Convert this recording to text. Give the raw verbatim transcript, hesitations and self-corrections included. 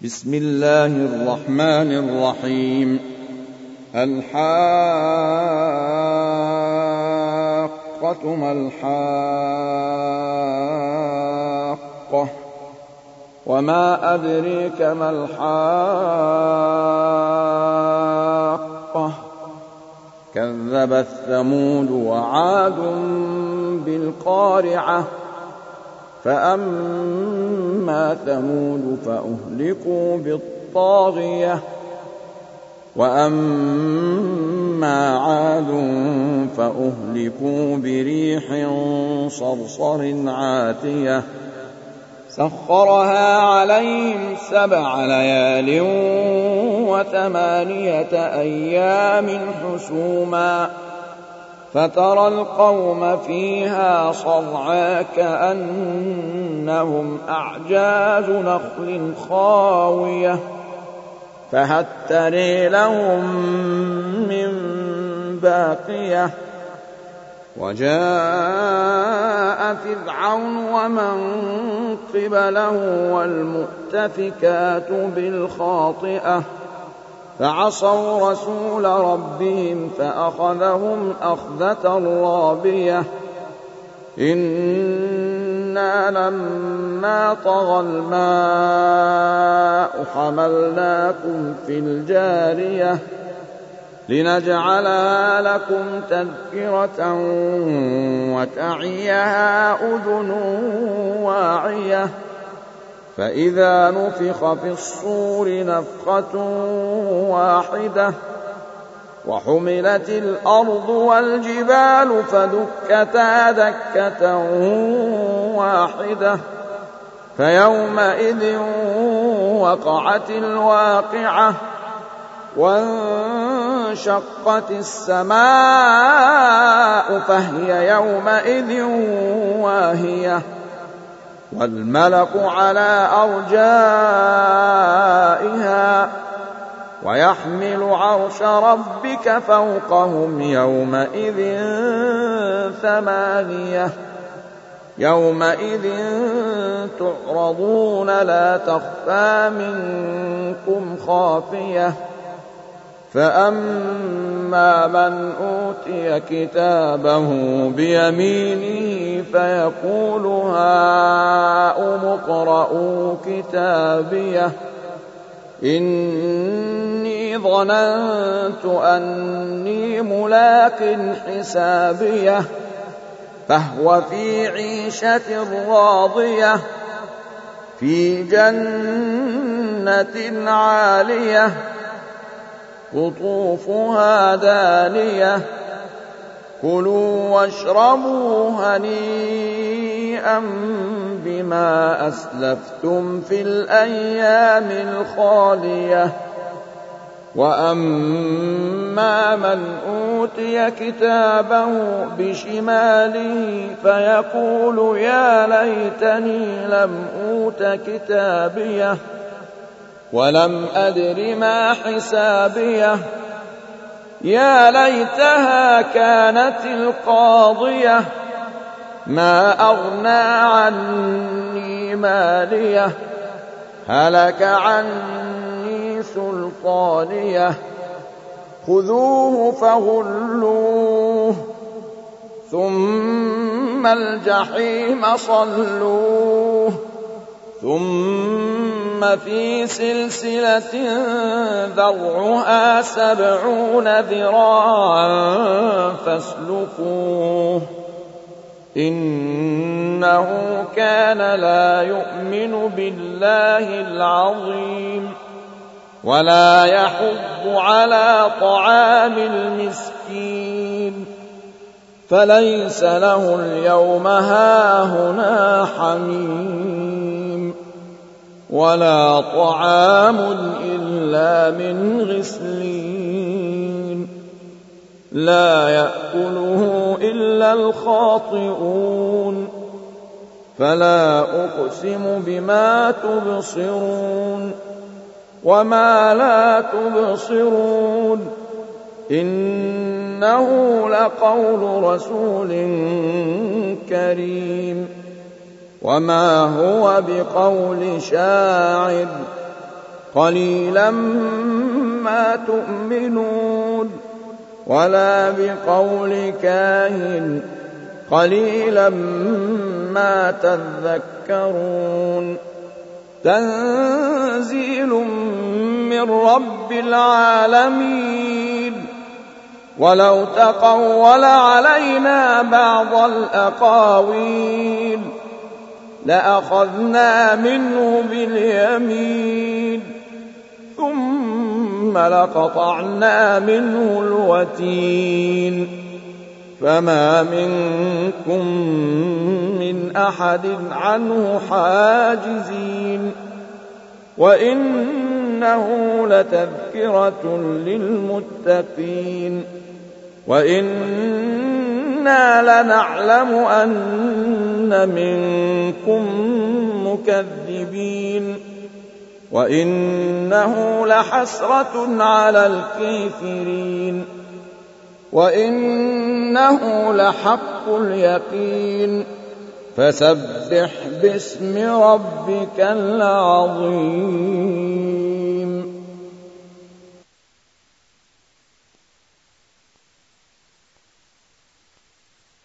بسم الله الرحمن الرحيم. الحاقة ما الحاقة وما أدريك ما الحاقة كذبت ثمود وعاد بالقارعة فأما ثمود فأهلكوا بالطاغية وأما عاد فأهلكوا بريح صرصر عاتية سخرها عليهم سبع ليال وثمانية أيام حسوما فترى القوم فيها صرعى كأنهم أعجاز نخل خاوية فهل ترى لهم من باقية وجاء فرعون ومن قبله والمؤتفكات بالخاطئة فعصوا رسول ربهم فأخذهم أخذة رابية إنا لما طغى الماء حملناكم في الجارية لنجعلها لكم تذكرة وتعيها أذن واعية فإذا نفخ في الصور نفخة واحدة وحملت الأرض والجبال فدكتا دكة واحدة فيومئذ وقعت الواقعة وانشقت السماء فهي يومئذ واهية والملك على أرجائها ويحمل عرش ربك فوقهم يومئذ ثمانية يومئذ تعرضون لا تخفى منكم خافية فأما من أوتي كتابه بيمينه فيقول هاؤم اقرءوا كتابيه إني ظننت أني ملاق حسابيه فهو في عيشة راضية في جنة عالية قطوفها دانية كلوا واشربوا هنيئا بما أسلفتم في الأيام الخالية وأما من أوتي كتابه بشماله فيقول يا ليتني لم أوت كتابيه ولم أدر ما حسابيه يا ليتها كانت القاضية ما أغنى عني ماليه هلك عني سلطانيه خذوه فغلوه ثم الجحيم صلوه ثم في سلسلة ذرعها سبعون ذراعا فاسلكوه إنه كان لا يؤمن بالله العظيم ولا يحض على طعام المسكين فليس له اليوم هاهنا حميم ولا طعام إلا من غسلين لا يأكله إلا الخاطئون فلا أقسم بما تبصرون وما لا تبصرون إنه لقول رسول كريم وما هو بقول شاعر قليلا ما تؤمنون ولا بقول كاهن قليلا ما تذكرون تنزيل من رب العالمين ولو تقول علينا بعض الأقاويل لأخذنا منه باليمين ثم لقطعنا منه الوتين فما منكم من أحد عنه حاجزين وإنه لتذكرة للمتقين وإنا لنعلم أن منكم مكذبين وإنه لحسرة على الكافرين وإنه لحق اليقين فسبح باسم ربك العظيم.